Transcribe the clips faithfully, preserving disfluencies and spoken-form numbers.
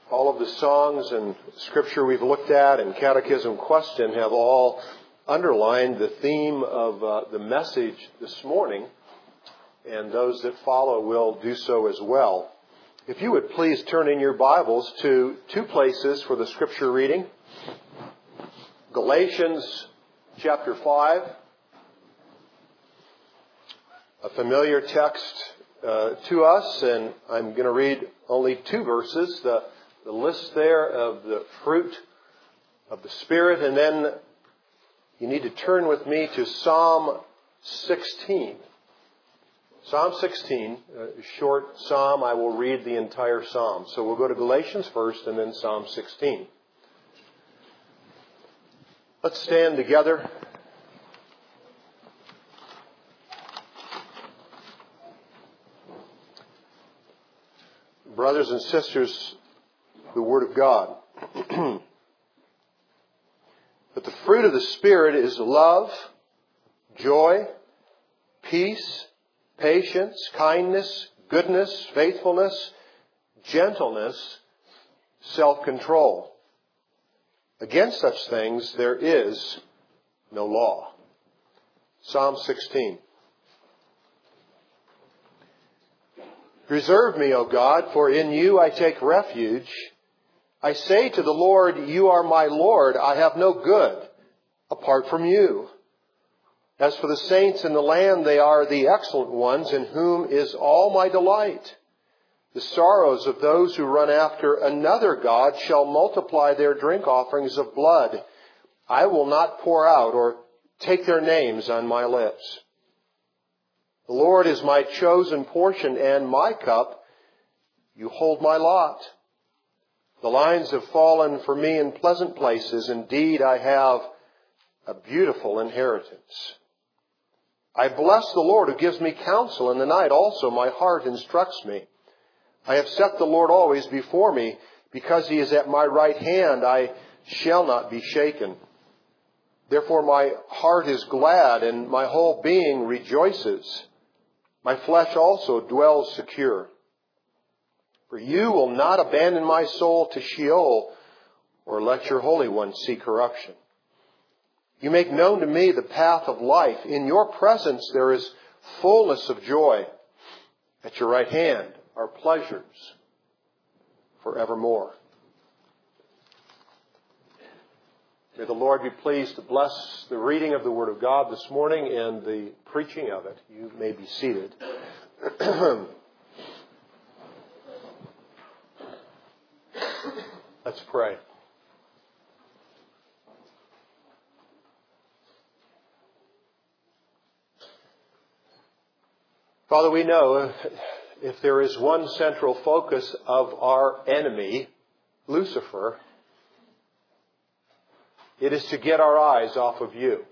all of the songs and scripture we've looked at and catechism question have all underlined the theme of uh, the message this morning, and those that follow will do so as well. If you would please turn in your Bibles to two places for the scripture reading. Galatians chapter five, a familiar text uh, to us, and I'm going to read only two verses, the, the list there of the fruit of the Spirit, and then you need to turn with me to Psalm sixteen. Psalm sixteen, a short psalm. I will read the entire psalm. So we'll go to Galatians first and then Psalm sixteen. Let's stand together. Brothers and sisters, the Word of God. But the fruit of the Spirit is love, joy, peace, patience, kindness, goodness, faithfulness, gentleness, self-control. Against such things there is no law. Psalm sixteen. Preserve me, O God, for in you I take refuge. I say to the Lord, you are my Lord. I have no good apart from you. As for the saints in the land, they are the excellent ones, in whom is all my delight. The sorrows of those who run after another god shall multiply their drink offerings of blood. I will not pour out or take their names on my lips. The Lord is my chosen portion and my cup. You hold my lot. The lines have fallen for me in pleasant places. Indeed, I have a beautiful inheritance. I bless the Lord who gives me counsel in the night. Also, my heart instructs me. I have set the Lord always before me. Because he is at my right hand, I shall not be shaken. Therefore, my heart is glad and my whole being rejoices. My flesh also dwells secure. For you will not abandon my soul to Sheol, or let your Holy One see corruption. You make known to me the path of life. In your presence there is fullness of joy. At your right hand are pleasures forevermore. May the Lord be pleased to bless the reading of the Word of God this morning and the preaching of it. You may be seated. Let's pray. Father, we know if there is one central focus of our enemy, Lucifer, it is to get our eyes off of you.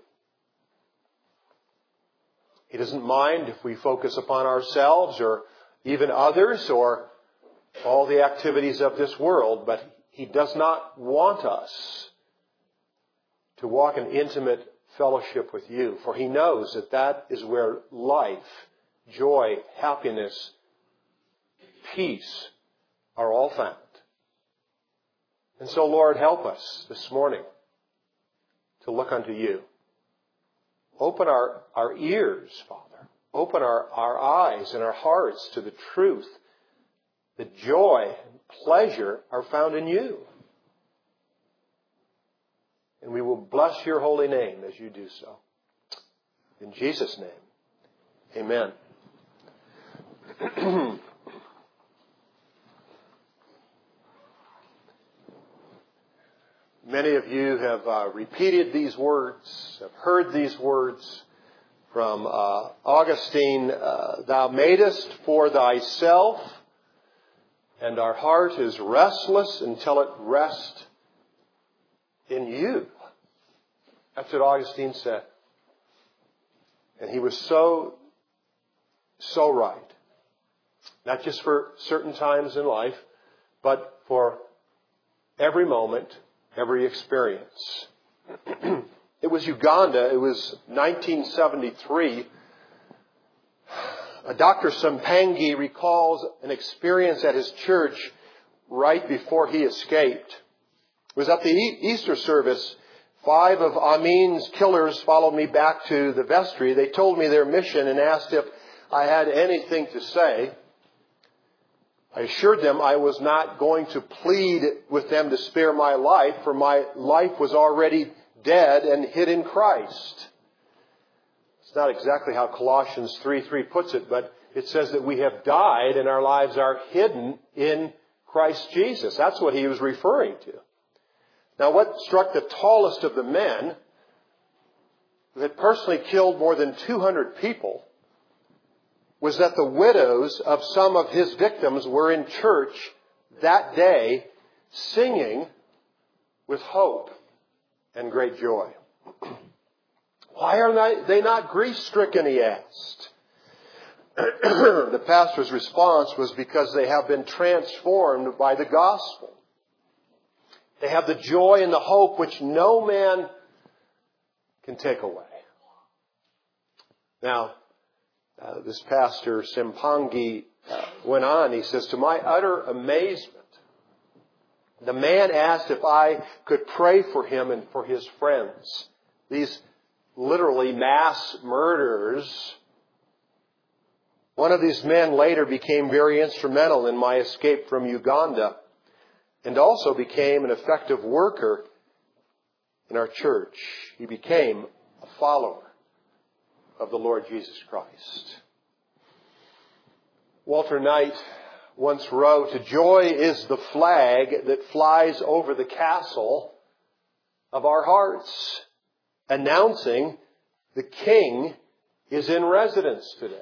He doesn't mind if we focus upon ourselves or even others or all the activities of this world, but he does not want us to walk in intimate fellowship with you, for he knows that that is where life, joy, happiness, peace are all found. And so, Lord, help us this morning to look unto you. Open our, our ears, Father. Open our, our eyes and our hearts to the truth. The joy and pleasure are found in you. And we will bless your holy name as you do so. In Jesus' name, amen. Many of you have uh, repeated these words, have heard these words from uh, Augustine. Uh, Thou madest for thyself, and our heart is restless until it rest in you. That's what Augustine said. And he was so, so right. Not just for certain times in life, but for every moment, every experience. It was Uganda. It was nineteen seventy-three. Doctor Sampangi recalls an experience at his church right before he escaped. It was at the Easter service. Five of Amin's killers followed me back to the vestry. They told me their mission and asked if I had anything to say. I assured them I was not going to plead with them to spare my life, for my life was already dead and hid in Christ. It's not exactly how Colossians three three puts it, but it says that we have died and our lives are hidden in Christ Jesus. That's what he was referring to. Now, what struck the tallest of the men, who had personally killed more than two hundred people, was that the widows of some of his victims were in church that day singing with hope and great joy. Why are they not grief-stricken, he asked. The pastor's response was because they have been transformed by the gospel. They have the joy and the hope which no man can take away. Now, uh, this pastor, Simpangi, uh, went on. He says, to my utter amazement, the man asked if I could pray for him and for his friends. These literally mass murderers. One of these men later became very instrumental in my escape from Uganda and also became an effective worker in our church. He became a follower of the Lord Jesus Christ. Walter Knight once wrote, joy is the flag that flies over the castle of our hearts, announcing the King is in residence today.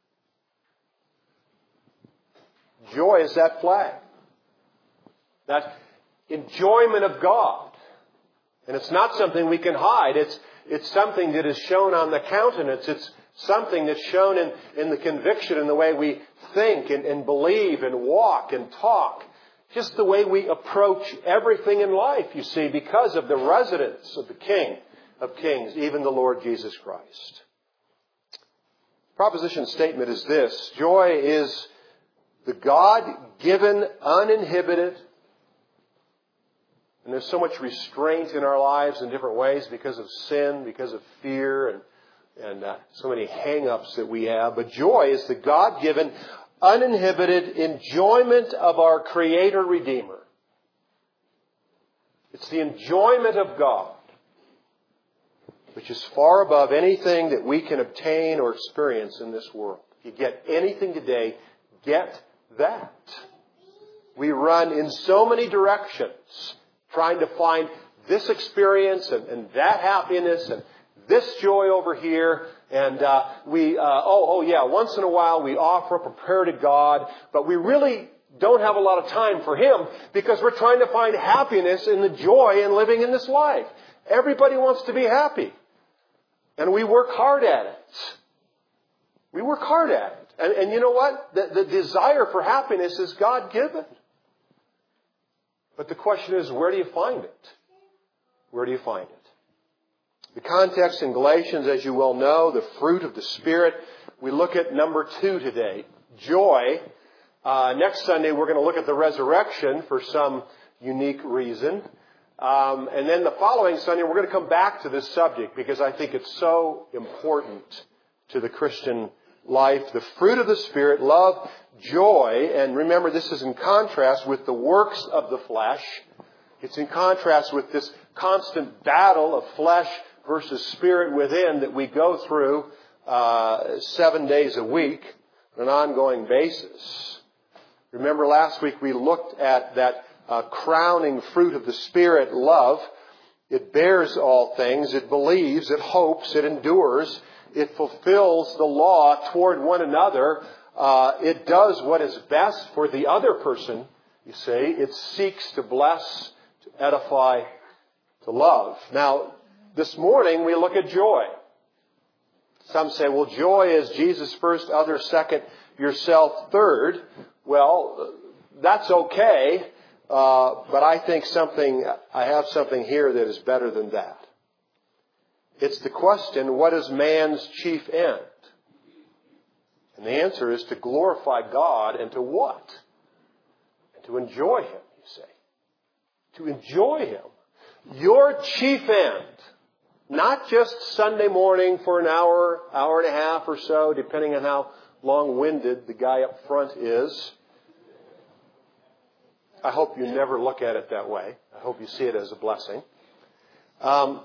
Joy is that flag. That enjoyment of God. And it's not something we can hide. It's, it's something that is shown on the countenance. It's something that's shown in, in the conviction, in the way we think and, and believe and walk and talk. Just the way we approach everything in life, you see, because of the residence of the King of Kings, even the Lord Jesus Christ. Proposition statement is this. Joy is the God-given, uninhibited, and there's so much restraint in our lives in different ways because of sin, because of fear, and, and uh, so many hang-ups that we have. But joy is the God-given, uninhibited enjoyment of our Creator Redeemer. It's the enjoyment of God, which is far above anything that we can obtain or experience in this world. If you get anything today, get that. We run in so many directions, trying to find this experience and, and that happiness and this joy over here. And uh, we, uh, oh, oh yeah, once in a while we offer up a prayer to God, but we really don't have a lot of time for Him because we're trying to find happiness in the joy in living in this life. Everybody wants to be happy. And we work hard at it. We work hard at it. And, and you know what? The, the desire for happiness is God-given. But the question is, where do you find it? Where do you find it? The context in Galatians, as you well know, the fruit of the Spirit. We look at number two today, joy. Uh, next Sunday, we're going to look at the resurrection for some unique reason. Um, and then the following Sunday, we're going to come back to this subject because I think it's so important to the Christian life. The fruit of the Spirit, love, joy. And remember, this is in contrast with the works of the flesh. It's in contrast with this constant battle of flesh versus spirit within that we go through uh, seven days a week on an ongoing basis. Remember, last week we looked at that Uh, crowning fruit of the Spirit, love. It bears all things. It believes. It hopes. It endures. It fulfills the law toward one another. Uh, it does what is best for the other person, you see. It seeks to bless, to edify, to love. Now, this morning we look at joy. Some say, well, joy is Jesus first, others second, yourself third. Well, that's okay. Uh, but I think something, I have something here that is better than that. It's the question, what is man's chief end? And the answer is to glorify God and to what? and to enjoy Him, you say. To enjoy Him. Your chief end. Not just Sunday morning for an hour, hour and a half or so, depending on how long-winded the guy up front is. I hope you never look at it that way. I hope you see it as a blessing. Um,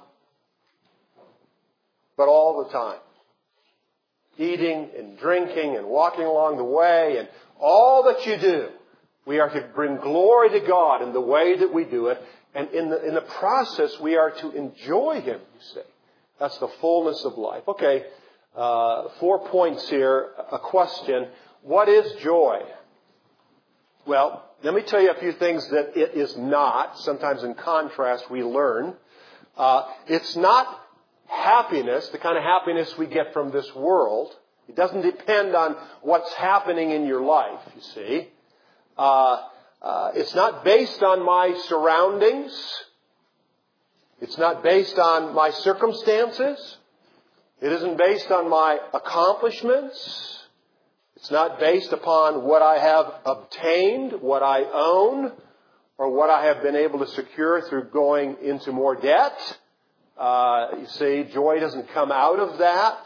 but all the time. Eating and drinking and walking along the way and all that you do, we are to bring glory to God in the way that we do it. And in the, in the process, we are to enjoy Him, you see. That's the fullness of life. Okay, uh, four points here. A question. What is joy? Well, let me tell you a few things that it is not. Sometimes in contrast, we learn. Uh, it's not happiness, the kind of happiness we get from this world. It doesn't depend on what's happening in your life, you see. Uh, uh, it's not based on my surroundings. It's not based on my circumstances. It isn't based on my accomplishments. It's not based upon what I have obtained, what I own, or what I have been able to secure through going into more debt. Uh, you see, joy doesn't come out of that.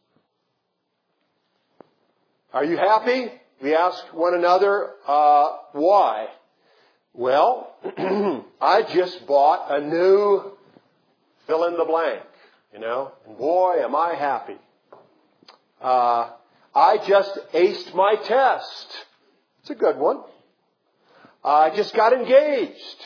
Are you happy? We ask one another, uh, why? Well, I just bought a new fill in the blank, you know, and boy, am I happy. Uh, I just aced my test. It's a good one. I just got engaged.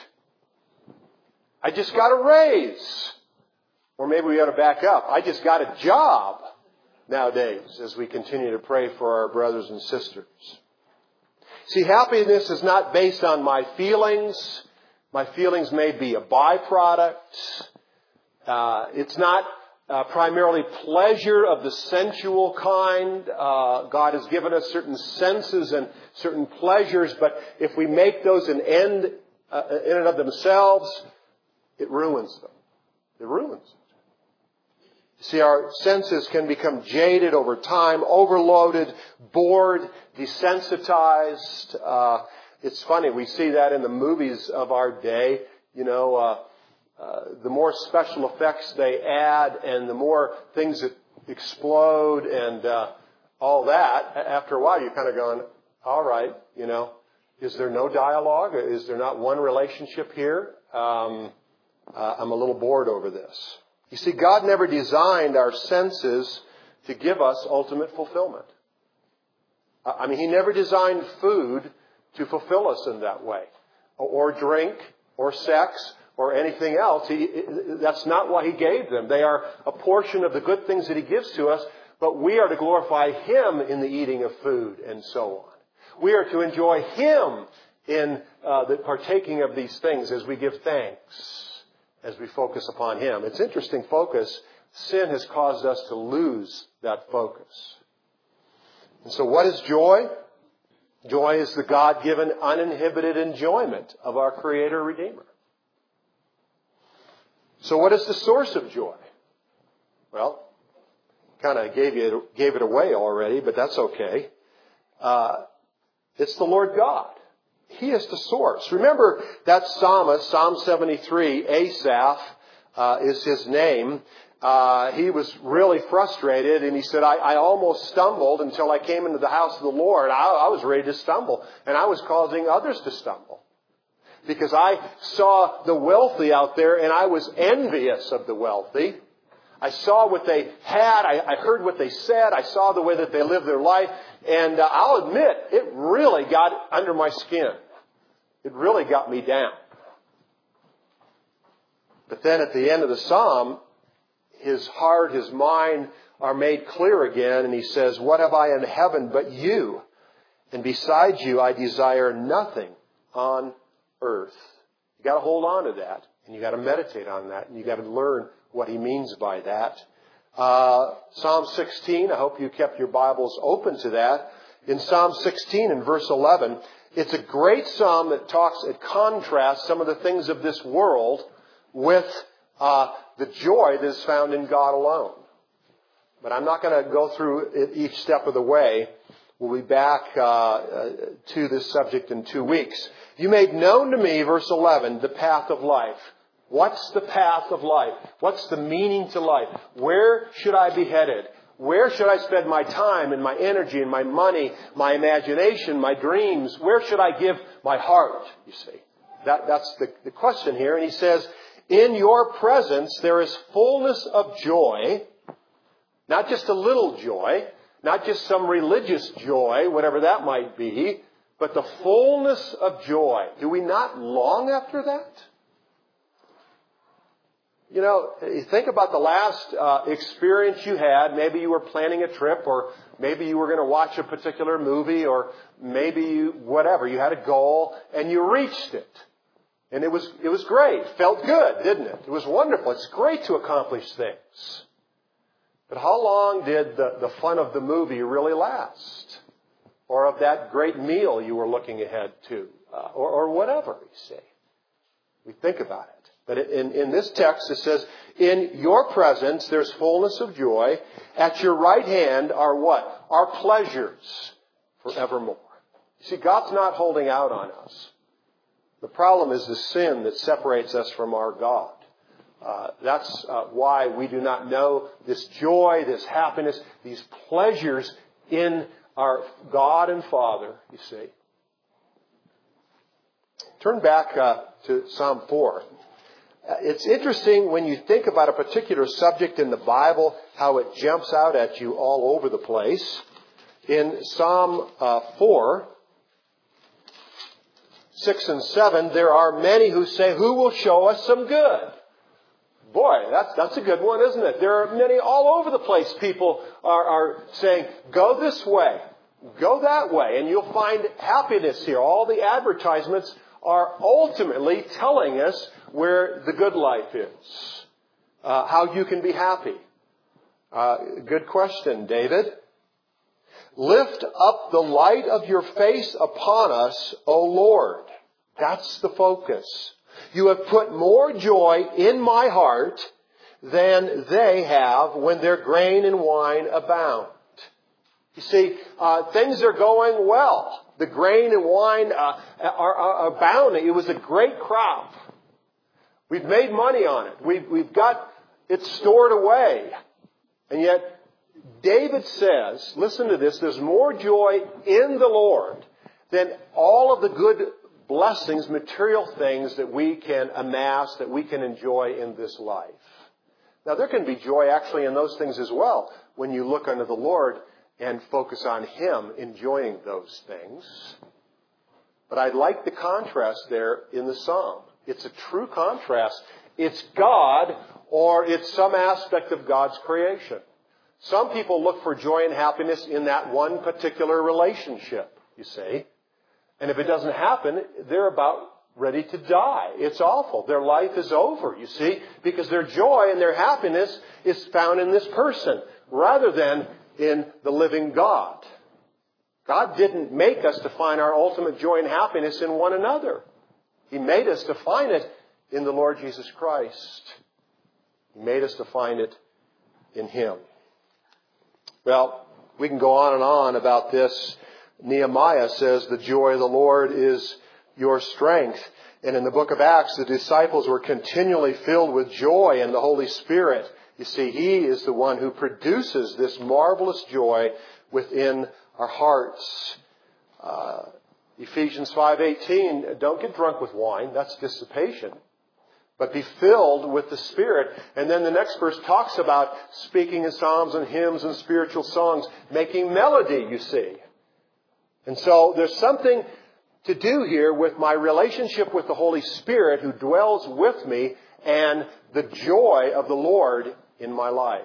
I just got a raise. Or maybe we ought to back up. I just got a job nowadays as we continue to pray for our brothers and sisters. See, happiness is not based on my feelings. My feelings may be a byproduct. Uh, it's not uh, primarily pleasure of the sensual kind. Uh, God has given us certain senses and certain pleasures, but if we make those an end uh, in and of themselves, it ruins them. It ruins them. See, our senses can become jaded over time, overloaded, bored, desensitized. Uh, it's funny, we see that in the movies of our day. You know, uh, uh, the more special effects they add and the more things that explode and uh, all that, after a while you're kind of going, all right, you know, is there no dialogue? Is there not one relationship here? Um, uh, I'm a little bored over this. You see, God never designed our senses to give us ultimate fulfillment. I mean, He never designed food to fulfill us in that way. Or drink, or sex, or anything else. He, that's not why He gave them. They are a portion of the good things that He gives to us, but we are to glorify Him in the eating of food and so on. We are to enjoy Him in uh, the partaking of these things as we give thanks, as we focus upon Him. It's interesting focus. Sin has caused us to lose that focus. And so what is joy? Joy is the God-given, uninhibited enjoyment of our Creator Redeemer. So what is the source of joy? Well, kind of gave you gave it away already, but that's okay. Uh, it's the Lord God. He is the source. Remember that psalmist, Psalm seventy-three, Asaph uh, is his name. Uh, he was really frustrated, and he said, I, I almost stumbled until I came into the house of the Lord. I, I was ready to stumble, and I was causing others to stumble. Because I saw the wealthy out there, and I was envious of the wealthy. I saw what they had. I, I heard what they said. I saw the way that they lived their life. And uh, I'll admit, it really got under my skin. It really got me down. But then at the end of the psalm, his heart, his mind are made clear again. And he says, what have I in heaven but you? And besides you, I desire nothing on earth. You got to hold on to that. And you got to meditate on that. And you got to learn what he means by that. Uh, Psalm sixteen, I hope you kept your Bibles open to that. In Psalm sixteen in verse eleven, it's a great psalm that talks, it contrasts some of the things of this world with uh, the joy that is found in God alone. But I'm not going to go through it each step of the way. We'll be back uh, uh, to this subject in two weeks. You made known to me, verse eleven, the path of life. What's the path of life? What's the meaning to life? Where should I be headed? Where should I spend my time and my energy and my money, my imagination, my dreams? Where should I give my heart, you see? That, that's the, the question here. And he says, in your presence there is fullness of joy, not just a little joy, not just some religious joy, whatever that might be, but the fullness of joy. Do we not long after that? You know, you think about the last uh, experience you had. Maybe you were planning a trip, or maybe you were going to watch a particular movie, or maybe you, whatever. You had a goal and you reached it. And it was, it was great. Felt good, didn't it? It was wonderful. It's great to accomplish things. But how long did the, the fun of the movie really last? Or of that great meal you were looking ahead to? Uh, or, or whatever, you see. We think about it. But in, in this text it says, in your presence there's fullness of joy. At your right hand are what? Are pleasures forevermore. You see, God's not holding out on us. The problem is the sin that separates us from our God. Uh, that's uh, why we do not know this joy, this happiness, these pleasures in our God and Father, you see. Turn back uh, to Psalm four. It's interesting when you think about a particular subject in the Bible, how it jumps out at you all over the place. In Psalm uh, four, six and seven, there are many who say, who will show us some good? Boy, that's, that's a good one, isn't it? There are many all over the place. People are, are saying, go this way, go that way, and you'll find happiness here. All the advertisements are ultimately telling us where the good life is, uh, how you can be happy. Uh, good question, David. Lift up the light of your face upon us, O Lord. That's the focus. You have put more joy in my heart than they have when their grain and wine abound. You see, uh, things are going well. The grain and wine uh, are, are abounding. It was a great crop. We've made money on it. We've, we've got it stored away. And yet, David says, listen to this, there's more joy in the Lord than all of the good blessings, material things that we can amass, that we can enjoy in this life. Now, there can be joy actually in those things as well when you look unto the Lord and focus on Him enjoying those things. But I like the contrast there in the Psalm. It's a true contrast. It's God or it's some aspect of God's creation. Some people look for joy and happiness in that one particular relationship, you see. And if it doesn't happen, they're about ready to die. It's awful. Their life is over, you see, because their joy and their happiness is found in this person rather than in the living God. God didn't make us to find our ultimate joy and happiness in one another. He made us to find it in the Lord Jesus Christ. He made us to find it in Him. Well, we can go on and on about this. Nehemiah says the joy of the Lord is your strength. And in the book of Acts, the disciples were continually filled with joy in the Holy Spirit. You see, He is the one who produces this marvelous joy within our hearts. Uh, Ephesians five eighteen, don't get drunk with wine. That's dissipation. But be filled with the Spirit. And then the next verse talks about speaking in psalms and hymns and spiritual songs, making melody, you see. And so there's something to do here with my relationship with the Holy Spirit who dwells with me and the joy of the Lord in my life.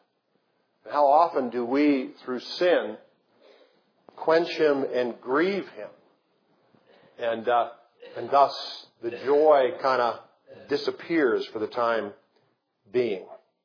How often do we, through sin, quench Him and grieve Him? And uh, and thus the joy kind of disappears for the time being.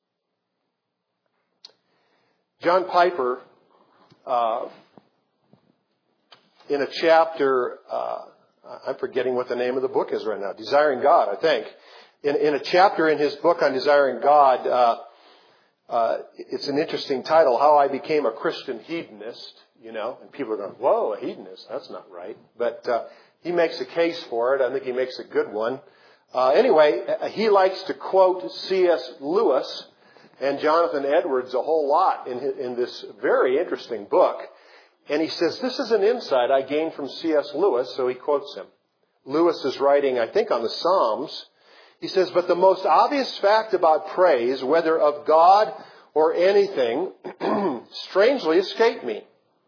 John Piper, uh, in a chapter, uh, I'm forgetting what the name of the book is right now, Desiring God, I think. In, in a chapter in his book on Desiring God, uh, uh, it's an interesting title, How I Became a Christian Hedonist. you know. And people are going, whoa, a hedonist, that's not right. But uh, he makes a case for it. I think he makes a good one. Uh, anyway, he likes to quote C S Lewis and Jonathan Edwards a whole lot in, in this very interesting book. And he says, this is an insight I gained from C S Lewis, so he quotes him. Lewis is writing, I think, on the Psalms. He says, but the most obvious fact about praise, whether of God or anything, strangely escaped me.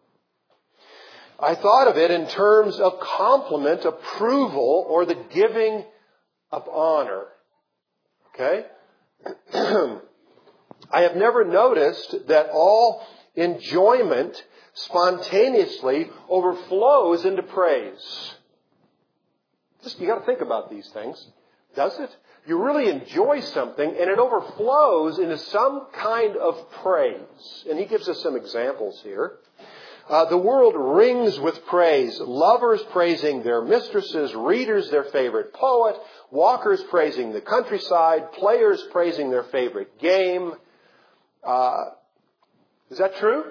I thought of it in terms of compliment, approval, or the giving of honor. Okay? I have never noticed that all enjoyment spontaneously overflows into praise. Just, you got to think about these things. Does it? You really enjoy something and it overflows into some kind of praise. And he gives us some examples here. Uh, the world rings with praise. Lovers praising their mistresses, readers their favorite poet, walkers praising the countryside, players praising their favorite game. Uh, is that true?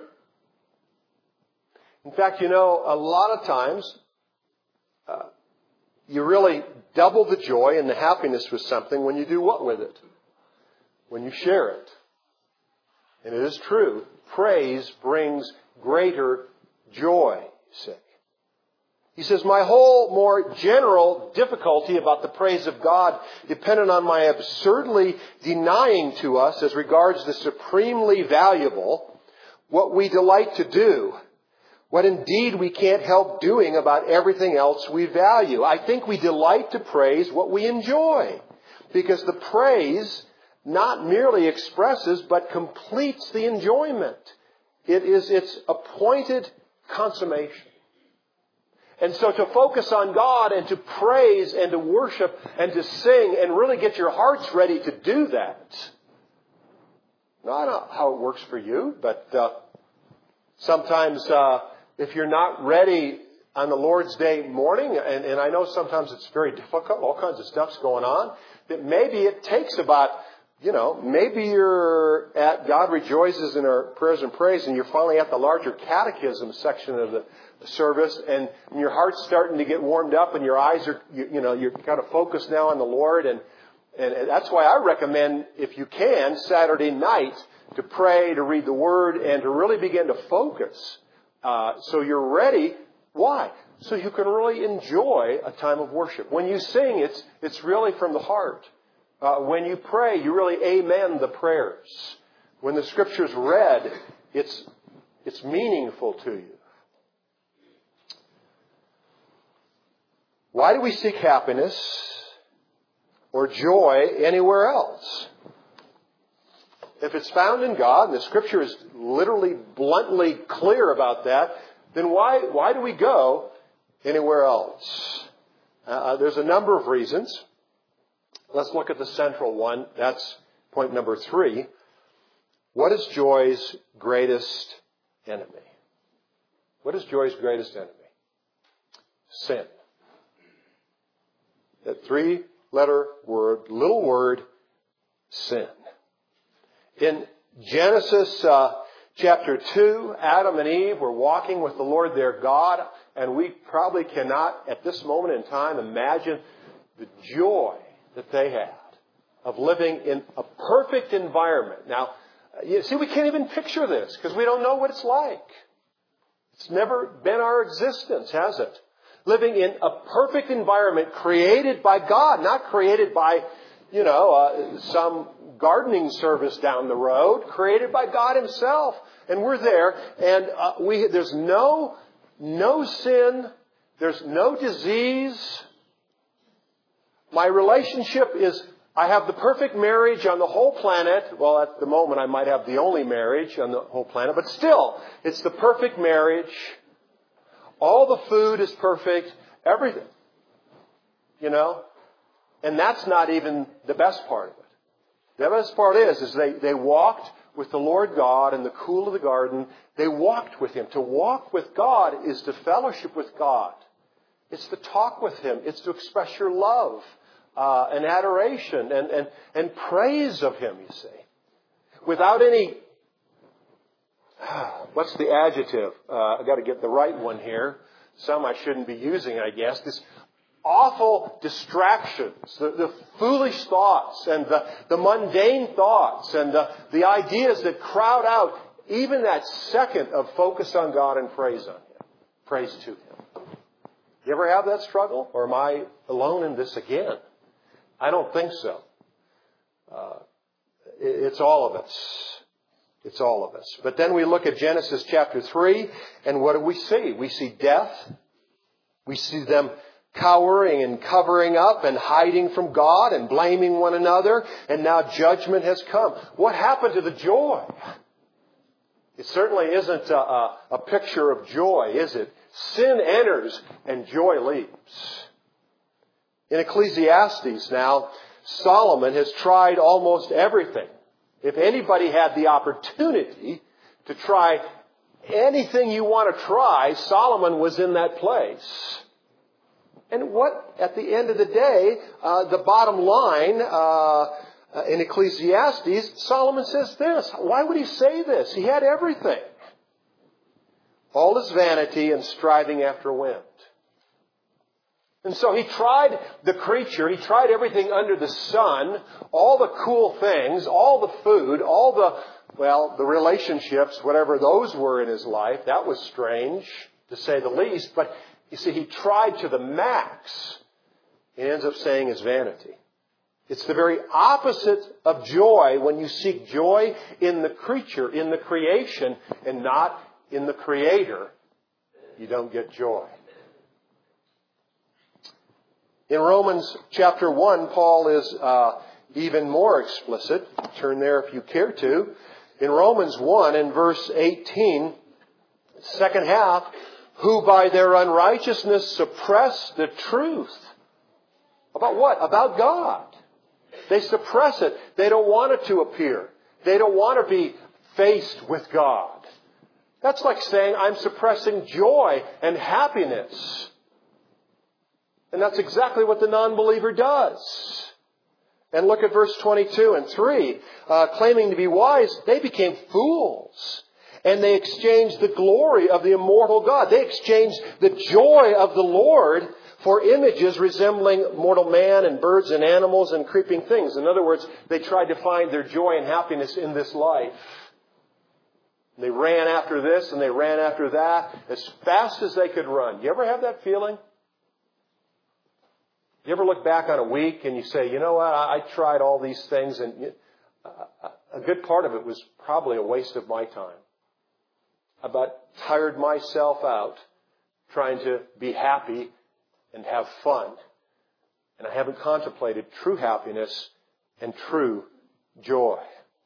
In fact, you know, a lot of times uh, you really double the joy and the happiness with something when you do what with it? When you share it. And it is true. Praise brings greater joy, you say. He says, my whole more general difficulty about the praise of God depended on my absurdly denying to us as regards the supremely valuable what we delight to do, what indeed we can't help doing about everything else we value. I think we delight to praise what we enjoy, because the praise not merely expresses but completes the enjoyment. It is its appointed consummation. And so to focus on God and to praise and to worship and to sing and really get your hearts ready to do that. Now, I don't know how it works for you, but uh, sometimes uh, if you're not ready on the Lord's Day morning, and, and I know sometimes it's very difficult, all kinds of stuff's going on, that maybe it takes about, you know, maybe you're at God Rejoices in Our Prayers and Praise, and you're finally at the larger catechism section of the service, and your heart's starting to get warmed up, and your eyes are, you, you know, you're kind of focused now on the Lord, and and that's why I recommend, if you can, Saturday night to pray, to read the Word, and to really begin to focus. Uh, so you're ready. Why? So you can really enjoy a time of worship. When you sing, it's it's really from the heart. Uh, when you pray, you really amen the prayers. When the Scripture's read, it's it's meaningful to you. Why do we seek happiness or joy anywhere else? If it's found in God, and the Scripture is literally bluntly clear about that, then why why do we go anywhere else? Uh, there's a number of reasons. Let's look at the central one. That's point number three. What is joy's greatest enemy? What is joy's greatest enemy? Sin. That three-letter word, little word, sin. In Genesis uh, chapter two, Adam and Eve were walking with the Lord their God, and we probably cannot, at this moment in time, imagine the joy that they had of living in a perfect environment. Now, you see, we can't even picture this because we don't know what it's like. It's never been our existence, has it? Living in a perfect environment created by God, not created by, you know, uh, some gardening service down the road, created by God Himself. And we're there, and uh, we there's no no sin, there's no disease. My relationship is, I have the perfect marriage on the whole planet. Well, at the moment, I might have the only marriage on the whole planet, but still, it's the perfect marriage. All the food is perfect. Everything. You know? And that's not even the best part of it. The best part is, is they, they walked with the Lord God in the cool of the garden. They walked with Him. To walk with God is to fellowship with God. It's to talk with Him. It's to express your love uh, and adoration and, and, and praise of Him, you see. Without any... what's the adjective? Uh, I've got to get the right one here. Some I shouldn't be using, I guess. This awful distractions, the, the foolish thoughts and the, the mundane thoughts and the, the ideas that crowd out even that second of focus on God and praise on Him. Praise to Him. You ever have that struggle? Or am I alone in this again? I don't think so. Uh, it, it's all of us. It's all of us. But then we look at Genesis chapter three, and what do we see? We see death. We see them cowering and covering up and hiding from God and blaming one another. And now judgment has come. What happened to the joy? It certainly isn't a, a, a picture of joy, is it? Sin enters and joy leaves. In Ecclesiastes now, Solomon has tried almost everything. If anybody had the opportunity to try anything you want to try, Solomon was in that place. And what, at the end of the day, uh, the bottom line uh, in Ecclesiastes, Solomon says this. Why would he say this? He had everything. All is vanity and striving after wind. And so he tried the creature, he tried everything under the sun, all the cool things, all the food, all the, well, the relationships, whatever those were in his life. That was strange, to say the least. But you see, he tried to the max. He ends up saying is vanity. It's the very opposite of joy when you seek joy in the creature, in the creation, and not in the Creator. You don't get joy. In Romans chapter one, Paul is uh, even more explicit. Turn there if you care to. In Romans one and verse eighteen, second half, who by their unrighteousness suppress the truth. About what? About God. They suppress it. They don't want it to appear. They don't want to be faced with God. That's like saying I'm suppressing joy and happiness. And that's exactly what the non-believer does. And look at verse twenty-two and three. Uh, claiming to be wise, they became fools. And they exchanged the glory of the immortal God. They exchanged the joy of the Lord for images resembling mortal man and birds and animals and creeping things. In other words, they tried to find their joy and happiness in this life. They ran after this and they ran after that as fast as they could run. You ever have that feeling? You ever look back on a week and you say, you know what, I, I tried all these things and you, uh, a good part of it was probably a waste of my time. I about tired myself out trying to be happy and have fun. And I haven't contemplated true happiness and true joy.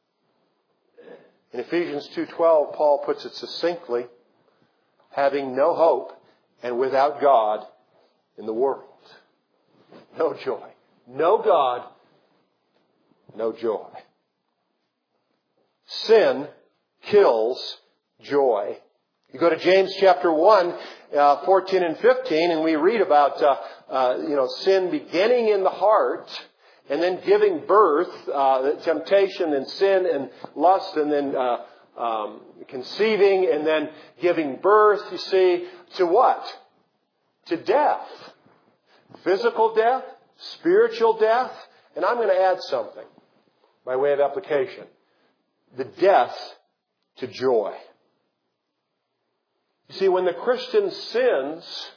In Ephesians two twelve, Paul puts it succinctly, having no hope and without God in the world. No joy. No God. No joy. Sin kills joy. You go to James chapter one, uh, fourteen and fifteen, and we read about uh, uh, you know sin beginning in the heart, and then giving birth, uh, temptation and sin and lust, and then uh, um, conceiving, and then giving birth. You see, to what? To death. Physical death, spiritual death, and I'm going to add something by way of application. The death to joy. You see, when the Christian sins,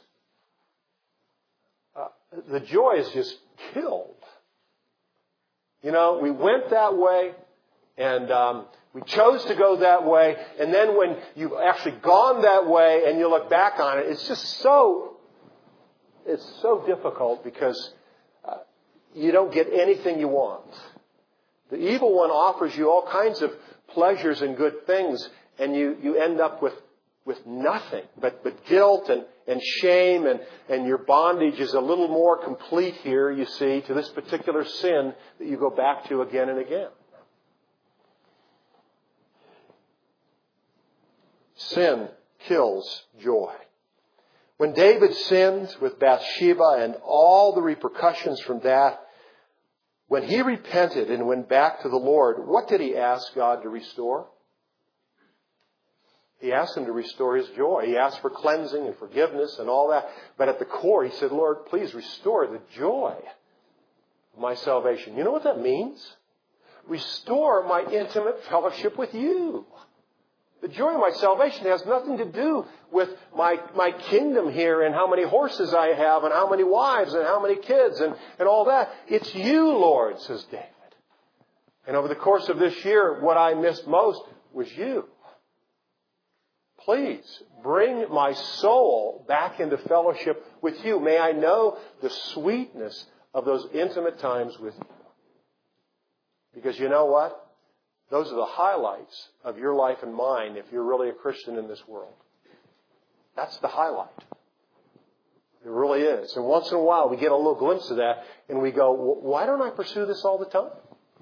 uh, the joy is just killed. You know, we went that way, and um, we chose to go that way, and then when you've actually gone that way and you look back on it, it's just so, it's so difficult because uh, you don't get anything you want. The evil one offers you all kinds of pleasures and good things, and you, you end up with with nothing but, but guilt and, and shame, and, and your bondage is a little more complete here, you see, to this particular sin that you go back to again and again. Sin kills joy. When David sinned with Bathsheba and all the repercussions from that, when he repented and went back to the Lord, what did he ask God to restore? He asked him to restore his joy. He asked for cleansing and forgiveness and all that. But at the core, he said, Lord, please restore the joy of my salvation. You know what that means? Restore my intimate fellowship with you. The joy of my salvation has nothing to do with my, my kingdom here and how many horses I have and how many wives and how many kids and, and all that. It's you, Lord, says David. And over the course of this year, what I missed most was you. Please bring my soul back into fellowship with you. May I know the sweetness of those intimate times with you. Because you know what? Those are the highlights of your life and mine if you're really a Christian in this world. That's the highlight. It really is. And once in a while we get a little glimpse of that and we go, why don't I pursue this all the time?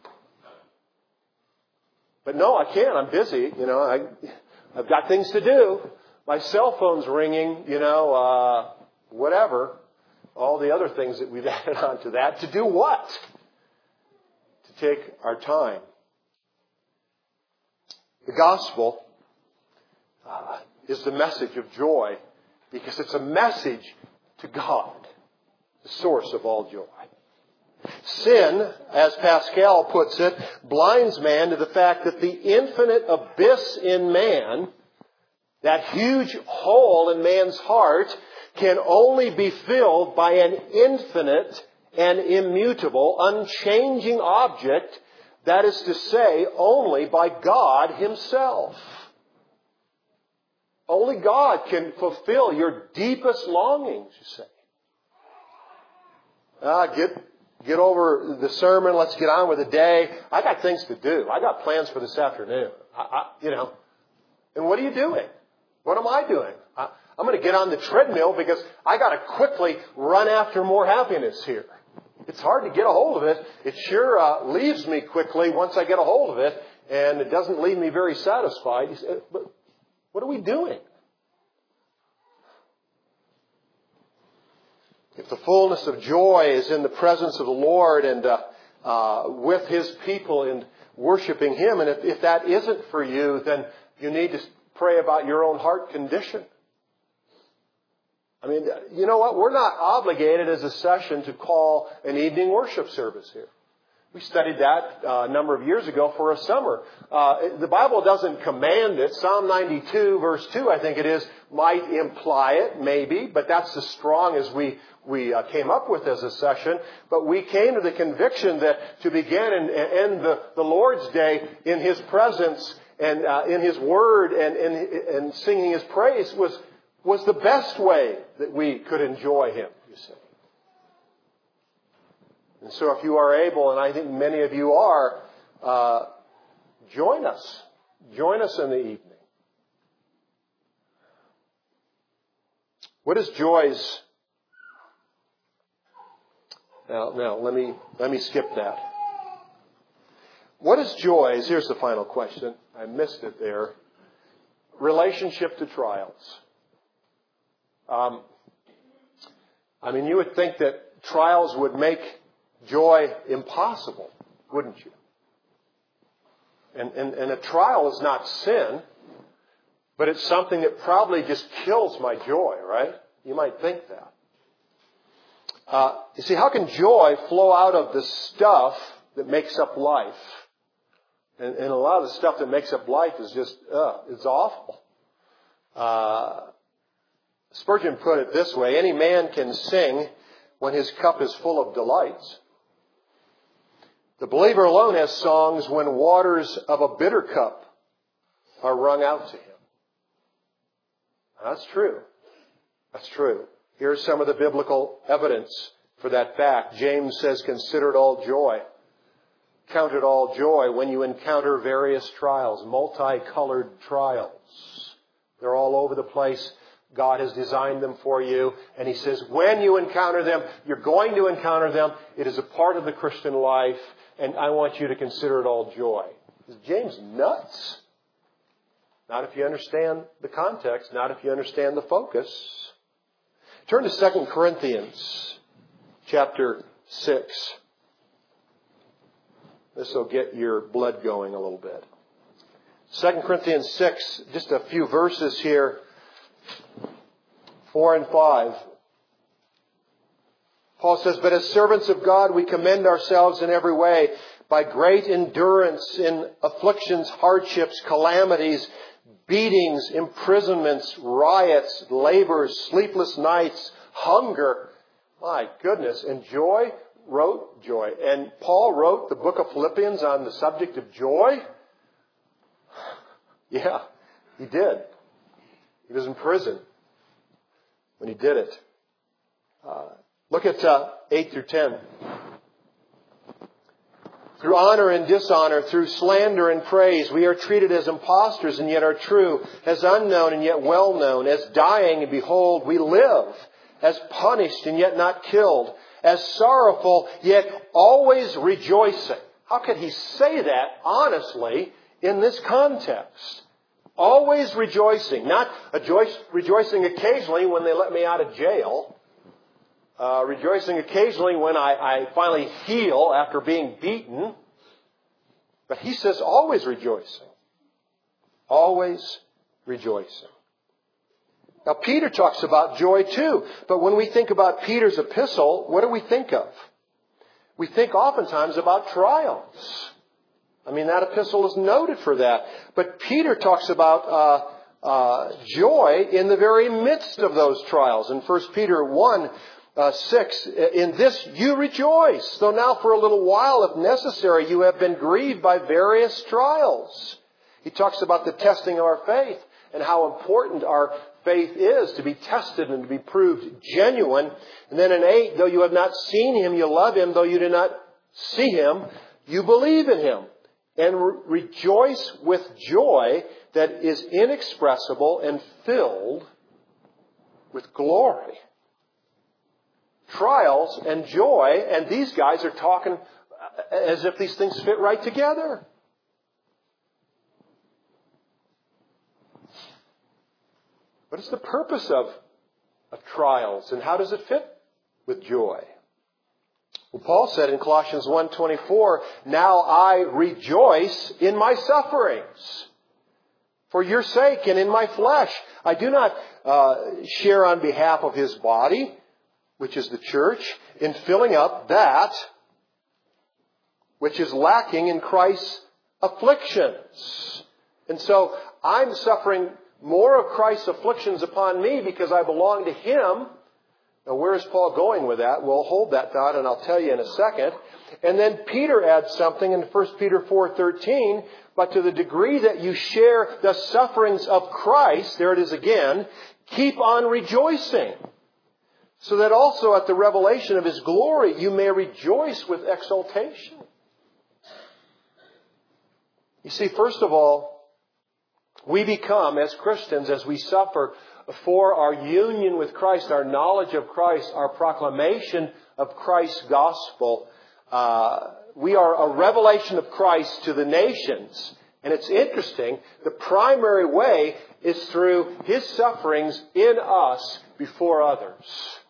But no, I can't. I'm busy. You know, I, I've got things to do. My cell phone's ringing, you know, uh, whatever. All the other things that we've added on to that. To do what? To take our time. The gospel uh, is the message of joy because it's a message to God, the source of all joy. Sin, as Pascal puts it, blinds man to the fact that the infinite abyss in man, that huge hole in man's heart, can only be filled by an infinite and immutable, unchanging object. That is to say, only by God Himself. Only God can fulfill your deepest longings, you say. Ah, get, get over the sermon. Let's get on with the day. I got things to do. I got plans for this afternoon. I, I, you know. And what are you doing? What am I doing? I, I'm going to get on the treadmill because I got to quickly run after more happiness here. It's hard to get a hold of it. It sure uh, leaves me quickly once I get a hold of it, and it doesn't leave me very satisfied. You say, but what are we doing? If the fullness of joy is in the presence of the Lord and uh, uh, with His people and worshiping Him, and if, if that isn't for you, then you need to pray about your own heart condition. I mean, you know what? We're not obligated as a session to call an evening worship service here. We studied that uh, a number of years ago for a summer. Uh, the Bible doesn't command it. Psalm ninety-two, verse two, I think it is, might imply it, maybe, but that's as strong as we we uh, came up with as a session. But we came to the conviction that to begin and end the, the Lord's Day in His presence and uh, in His Word and, and, and singing His praise was was the best way that we could enjoy Him, you see. And so if you are able, and I think many of you are, uh, join us. Join us in the evening. What is joy's... Now, now let me let me skip that. What is joy's... Here's the final question. I missed it there. Relationship to trials. Um, I mean, you would think that trials would make joy impossible, wouldn't you? And, and, and a trial is not sin, but it's something that probably just kills my joy, right? You might think that. Uh, you see, how can joy flow out of the stuff that makes up life? And, and a lot of the stuff that makes up life is just, uh, it's awful. Uh, Spurgeon put it this way: any man can sing when his cup is full of delights. The believer alone has songs when waters of a bitter cup are wrung out to him. That's true. That's true. Here's some of the biblical evidence for that fact. James says, consider it all joy. Count it all joy when you encounter various trials, multicolored trials. They're all over the place. God has designed them for you. And He says, when you encounter them, you're going to encounter them. It is a part of the Christian life. And I want you to consider it all joy. Is James nuts? Not if you understand the context. Not if you understand the focus. Turn to Second Corinthians chapter six. This will get your blood going a little bit. Second Corinthians six, just a few verses here, four and five. Paul says, "But as servants of God, we commend ourselves in every way by great endurance in afflictions, hardships, calamities, beatings, imprisonments, riots, labors, sleepless nights, hunger." My goodness. And joy, wrote joy. And Paul wrote the book of Philippians on the subject of joy. Yeah, he did. He was in prison when he did it. Uh, look at uh, eight through ten. "Through honor and dishonor, through slander and praise, we are treated as impostors and yet are true, as unknown and yet well known, as dying and behold, we live, as punished and yet not killed, as sorrowful yet always rejoicing." How could he say that honestly in this context? Always rejoicing, not rejoicing occasionally when they let me out of jail. Uh, rejoicing occasionally when I, I finally heal after being beaten. But he says always rejoicing. Always rejoicing. Now Peter talks about joy too. But when we think about Peter's epistle, what do we think of? We think oftentimes about trials. I mean, that epistle is noted for that. But Peter talks about uh, uh, joy in the very midst of those trials. In First Peter one, Uh, six, "In this you rejoice, though now for a little while, if necessary, you have been grieved by various trials." He talks about the testing of our faith and how important our faith is to be tested and to be proved genuine. And then in eight, "Though you have not seen him, you love him. Though you do not see him, you believe in him. And re- rejoice with joy that is inexpressible and filled with glory." Trials and joy, and these guys are talking as if these things fit right together. What is the purpose of, of trials, and how does it fit with joy? Well, Paul said in Colossians one twenty-four, "Now I rejoice in my sufferings for your sake, and in my flesh. I do not uh, share on behalf of his body, which is the church, in filling up that which is lacking in Christ's afflictions." And so I'm suffering more of Christ's afflictions upon me because I belong to him. Now, where is Paul going with that? We'll hold that thought and I'll tell you in a second. And then Peter adds something in First Peter four thirteen, "But to the degree that you share the sufferings of Christ," there it is again, "keep on rejoicing, so that also at the revelation of his glory you may rejoice with exultation." You see, first of all, we become, as Christians, as we suffer for our union with Christ, our knowledge of Christ, our proclamation of Christ's gospel, uh, we are a revelation of Christ to the nations. And it's interesting, the primary way is through his sufferings in us before others.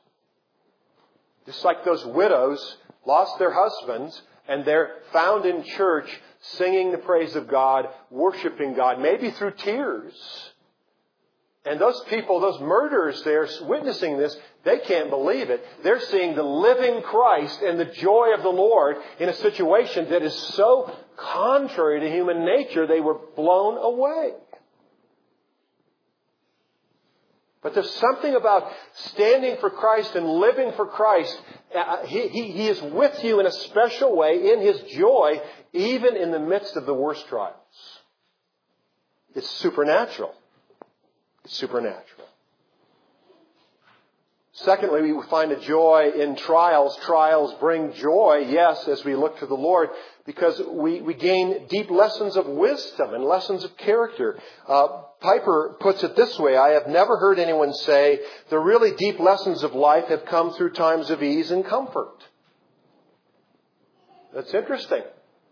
Just like those widows lost their husbands and they're found in church singing the praise of God, worshiping God, maybe through tears. And those people, those murderers there witnessing this, they can't believe it. They're seeing the living Christ and the joy of the Lord in a situation that is so contrary to human nature, they were blown away. But there's something about standing for Christ and living for Christ. He, he, he is with you in a special way in his joy, even in the midst of the worst trials. It's supernatural. It's supernatural. Secondly, we find a joy in trials. Trials bring joy, yes, as we look to the Lord, because we, we gain deep lessons of wisdom and lessons of character. Uh, Piper puts it this way: "I have never heard anyone say the really deep lessons of life have come through times of ease and comfort." That's interesting.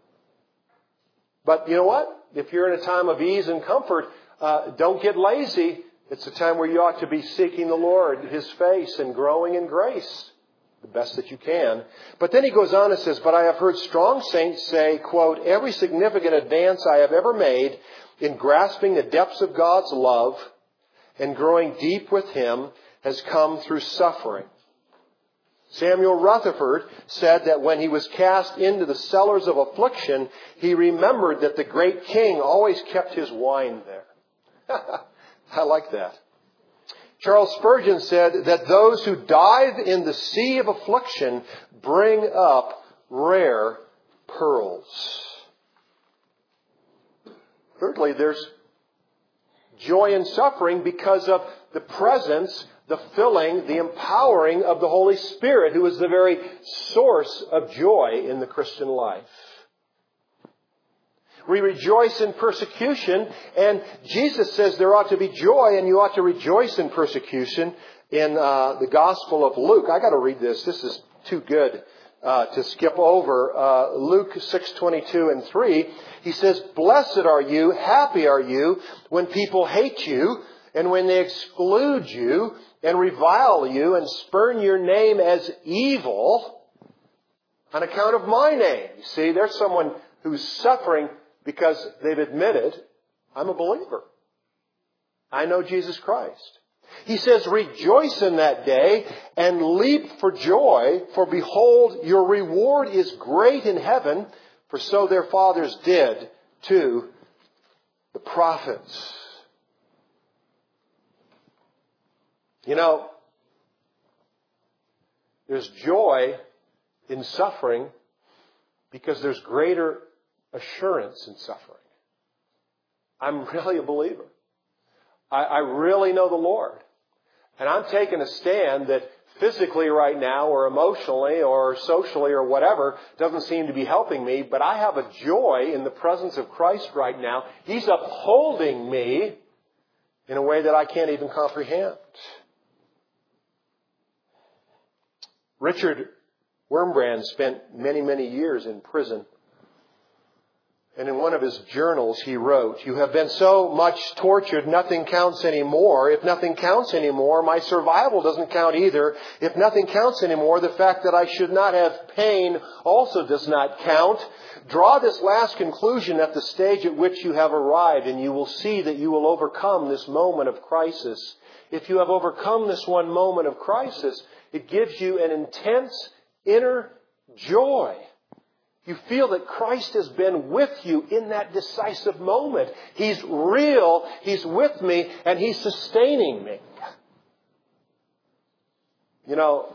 But you know what? If you're in a time of ease and comfort, uh, don't get lazy. It's a time where you ought to be seeking the Lord, his face, and growing in grace the best that you can. But then he goes on and says, "But I have heard strong saints say, quote, every significant advance I have ever made in grasping the depths of God's love and growing deep with Him has come through suffering. Samuel Rutherford said that when he was cast into the cellars of affliction, he remembered that the great king always kept his wine there. I like that. Charles Spurgeon said that those who dive in the sea of affliction bring up rare pearls. Thirdly, there's joy in suffering because of the presence, the filling, the empowering of the Holy Spirit, who is the very source of joy in the Christian life. We rejoice in persecution, and Jesus says there ought to be joy, and you ought to rejoice in persecution in uh, the Gospel of Luke. I got to read this. This is too good uh, to skip over. Uh, Luke six twenty-two and three. He says, "Blessed are you, happy are you, when people hate you, and when they exclude you, and revile you, and spurn your name as evil on account of my name." You see, there's someone who's suffering because they've admitted, I'm a believer. I know Jesus Christ. He says, "Rejoice in that day and leap for joy, for behold, your reward is great in heaven, for so their fathers did to the prophets." You know, there's joy in suffering because there's greater assurance in suffering. I'm really a believer. I, I really know the Lord. And I'm taking a stand that physically right now or emotionally or socially or whatever doesn't seem to be helping me, but I have a joy in the presence of Christ right now. He's upholding me in a way that I can't even comprehend. Richard Wurmbrand spent many, many years in prison. And in one of his journals he wrote, "You have been so much tortured, nothing counts anymore. If nothing counts anymore, my survival doesn't count either. If nothing counts anymore, the fact that I should not have pain also does not count. Draw this last conclusion at the stage at which you have arrived, and you will see that you will overcome this moment of crisis. If you have overcome this one moment of crisis, it gives you an intense inner joy. You feel that Christ has been with you in that decisive moment. He's real, He's with me, and He's sustaining me." You know,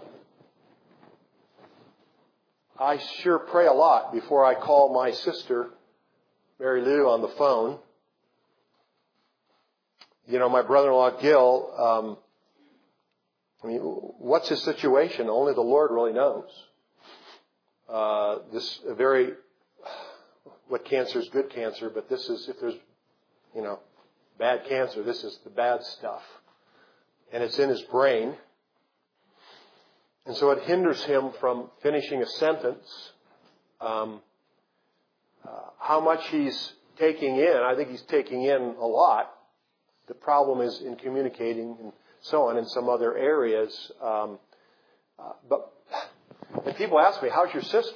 I sure pray a lot before I call my sister, Mary Lou, on the phone. You know, my brother-in-law, Gil, um, I mean, what's his situation? Only the Lord really knows. Uh, this very, what cancer is good cancer, but this is, if there's, you know, bad cancer, this is the bad stuff. And it's in his brain. And so it hinders him from finishing a sentence. Um, uh, how much he's taking in, I think he's taking in a lot. The problem is in communicating and so on in some other areas. Um, uh, but And people ask me, "How's your sister?"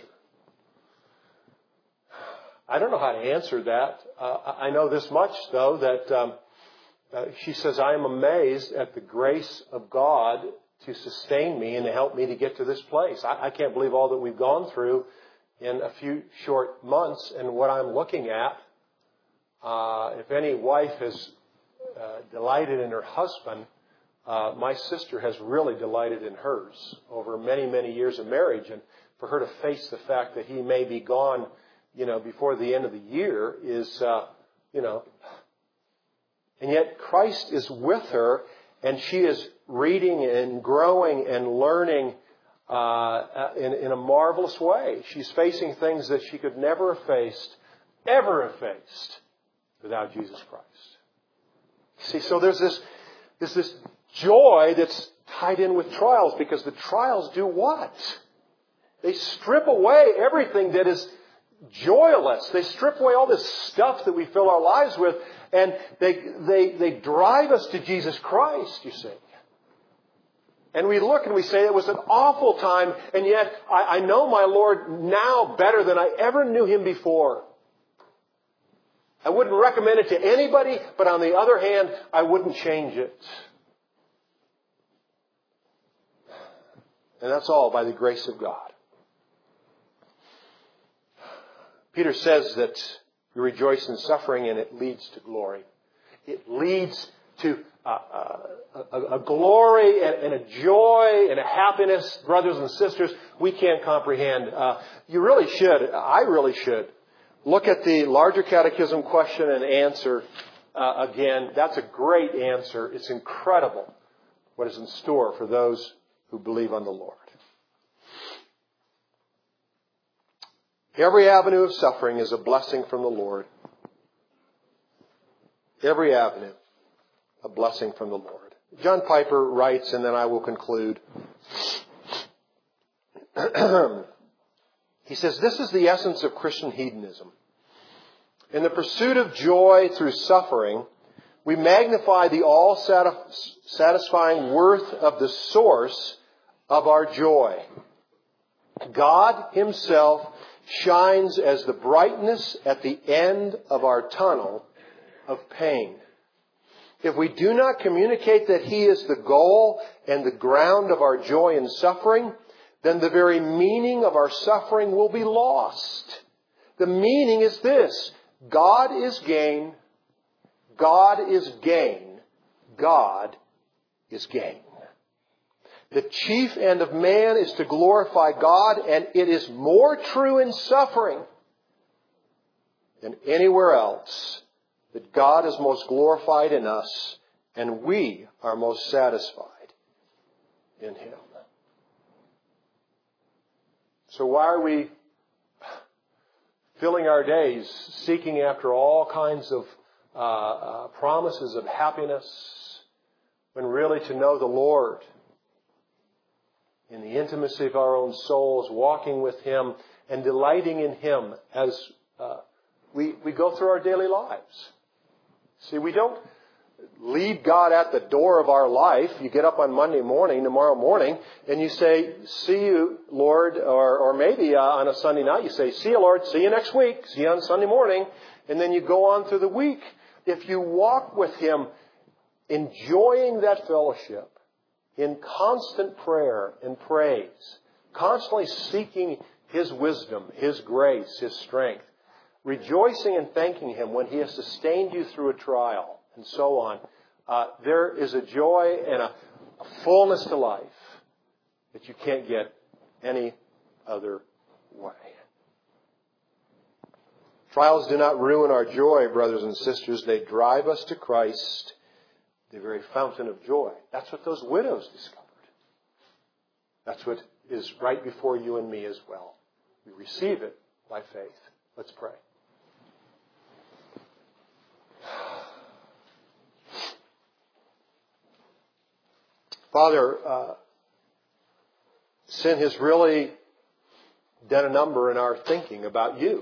I don't know how to answer that. Uh, I know this much, though, that um, uh, she says, "I am amazed at the grace of God to sustain me and to help me to get to this place. I, I can't believe all that we've gone through in a few short months and what I'm looking at." Uh, if any wife has uh, delighted in her husband, Uh, my sister has really delighted in hers over many, many years of marriage. And for her to face the fact that he may be gone, you know, before the end of the year is, uh, you know, and yet Christ is with her and she is reading and growing and learning uh, in, in a marvelous way. She's facing things that she could never have faced, ever have faced without Jesus Christ. See, so there's this, there's this joy that's tied in with trials, because the trials do what? They strip away everything that is joyless. They strip away all this stuff that we fill our lives with, and they they they drive us to Jesus Christ, you see. And we look and we say, it was an awful time, and yet I, I know my Lord now better than I ever knew Him before. I wouldn't recommend it to anybody, but on the other hand, I wouldn't change it. And that's all by the grace of God. Peter says that you rejoice in suffering and it leads to glory. It leads to uh, uh, a, a glory and, and a joy and a happiness, brothers and sisters, we can't comprehend. Uh, you really should. I really should. Look at the larger catechism question and answer uh, again. That's a great answer. It's incredible what is in store for those who believe on the Lord. Every avenue of suffering is a blessing from the Lord. Every avenue, a blessing from the Lord. John Piper writes, and then I will conclude. He says, this is the essence of Christian hedonism. In the pursuit of joy through suffering, we magnify the all-satisfying worth of the source of our joy. God Himself shines as the brightness at the end of our tunnel of pain. If we do not communicate that He is the goal and the ground of our joy and suffering, then the very meaning of our suffering will be lost. The meaning is this: God is gain, God is gain, God is gain. The chief end of man is to glorify God, and it is more true in suffering than anywhere else that God is most glorified in us, and we are most satisfied in Him. So why are we filling our days seeking after all kinds of uh, uh, promises of happiness, when really to know the Lord in the intimacy of our own souls, walking with Him and delighting in Him as uh, we, we go through our daily lives? See, we don't leave God at the door of our life. You get up on Monday morning, tomorrow morning, and you say, see you, Lord, or, or maybe uh, on a Sunday night you say, see you, Lord, see you next week, see you on Sunday morning, and then you go on through the week. If you walk with Him, enjoying that fellowship, in constant prayer and praise, constantly seeking His wisdom, His grace, His strength, rejoicing and thanking Him when He has sustained you through a trial, and so on, uh, there is a joy and a, a fullness to life that you can't get any other way. Trials do not ruin our joy, brothers and sisters. They drive us to Christ, the very fountain of joy. That's what those widows discovered. That's what is right before you and me as well. We receive it by faith. Let's pray. Father, uh, sin has really done a number in our thinking about you.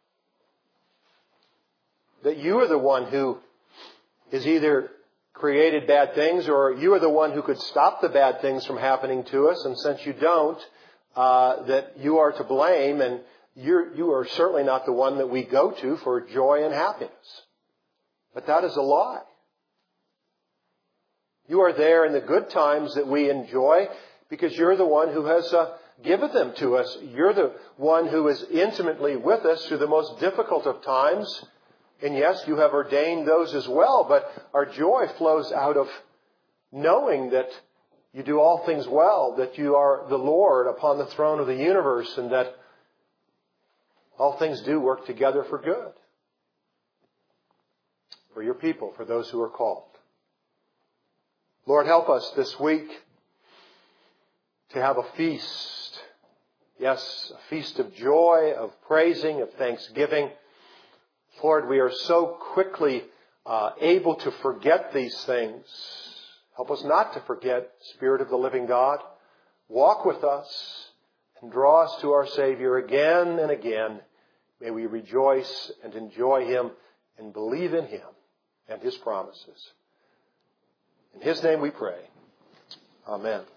That you are the one who is either created bad things, or you are the one who could stop the bad things from happening to us. And since you don't, uh, that you are to blame, and you're, you are certainly not the one that we go to for joy and happiness. But that is a lie. You are there in the good times that we enjoy because you're the one who has uh, given them to us. You're the one who is intimately with us through the most difficult of times. And yes, you have ordained those as well, but our joy flows out of knowing that you do all things well, that you are the Lord upon the throne of the universe, and that all things do work together for good. For your people, for those who are called. Lord, help us this week to have a feast. Yes, a feast of joy, of praising, of thanksgiving. Lord, we are so quickly uh, able to forget these things. Help us not to forget, Spirit of the living God. Walk with us and draw us to our Savior again and again. May we rejoice and enjoy Him and believe in Him and His promises. In His name we pray. Amen.